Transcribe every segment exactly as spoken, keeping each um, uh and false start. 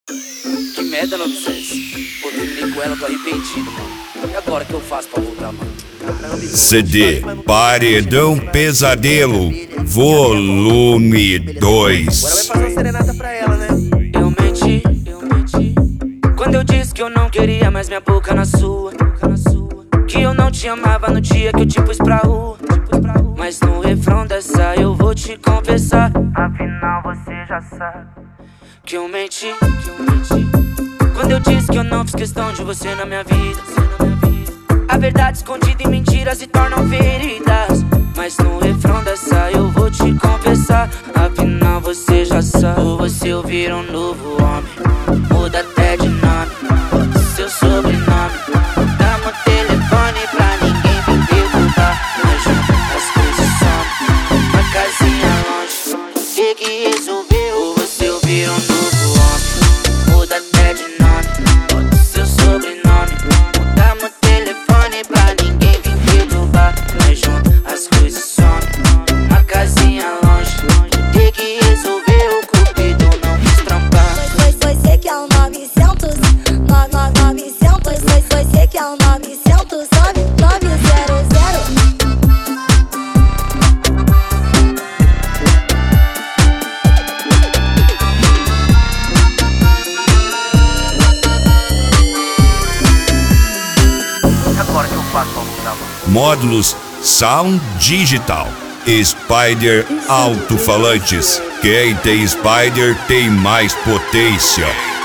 Que merda, não obsesse. Pô, terminei com ela, tô arrependido, mano. E agora que eu faço pra voltar, mano? C D Paredão Pesadelo Volume dois. Agora vai fazer uma serenata pra ela, né? Eu menti, eu menti quando eu disse que eu não queria mais minha boca na sua, que eu não te amava no dia que eu te pus pra rua. Mas no refrão dessa eu vou te confessar, afinal você já sabe que eu menti, que eu menti quando eu disse que eu não fiz questão de você na minha vida. A verdade escondida em mentiras se tornam feridas. Mas no refrão dessa eu vou te confessar, afinal você já sabe. Ou você ouvir um novo homem, muda até de nome, seu sobrenome, dá meu telefone pra ninguém me perguntar. Mas junto as coisas somem, uma casinha longe, tem que resolver. Ou você ouvir um novo homem, muda até de nome, seu sobrenome, dá meu telefone pra ninguém me perturbar. Mas junto as coisas somem, uma casinha longe, tem que resolver. O cupido não quis trampar. Foi você que é o novecentos, novecentos. Foi você que é o novecentos, nove zero zero. Agora que eu faço pra voltar, mano? Módulos Sound Digital Spider Alto-Falantes. Quem tem Spider tem mais potência.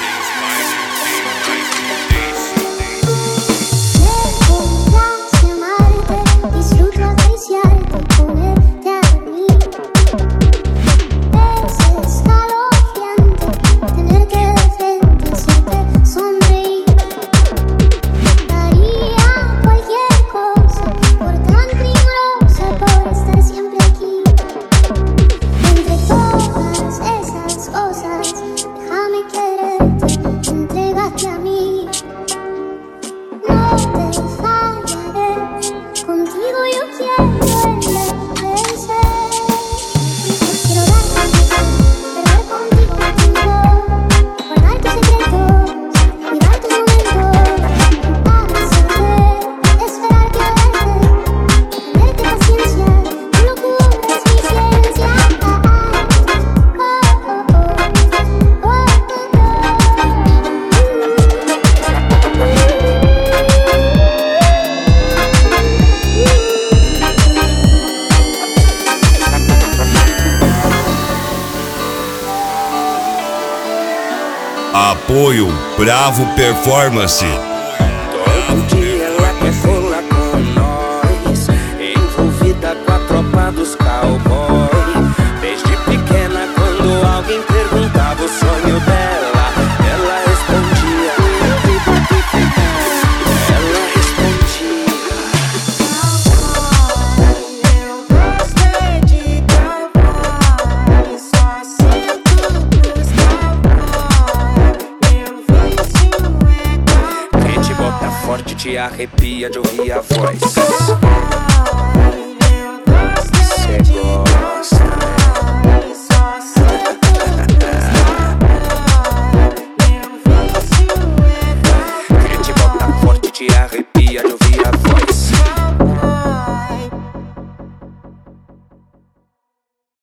Apoio Bravo Performance. Todo dia ela quer colar com nós, envolvida com a tropa dos cowboys. Desde pequena, quando alguém perguntava o sonho dela, ela respondia, ela respondia: eu gostei de cowboy, só sinto nos cowboy. Meu vício é cowboy. Quem te bota forte te arrepia de ouvir a voz.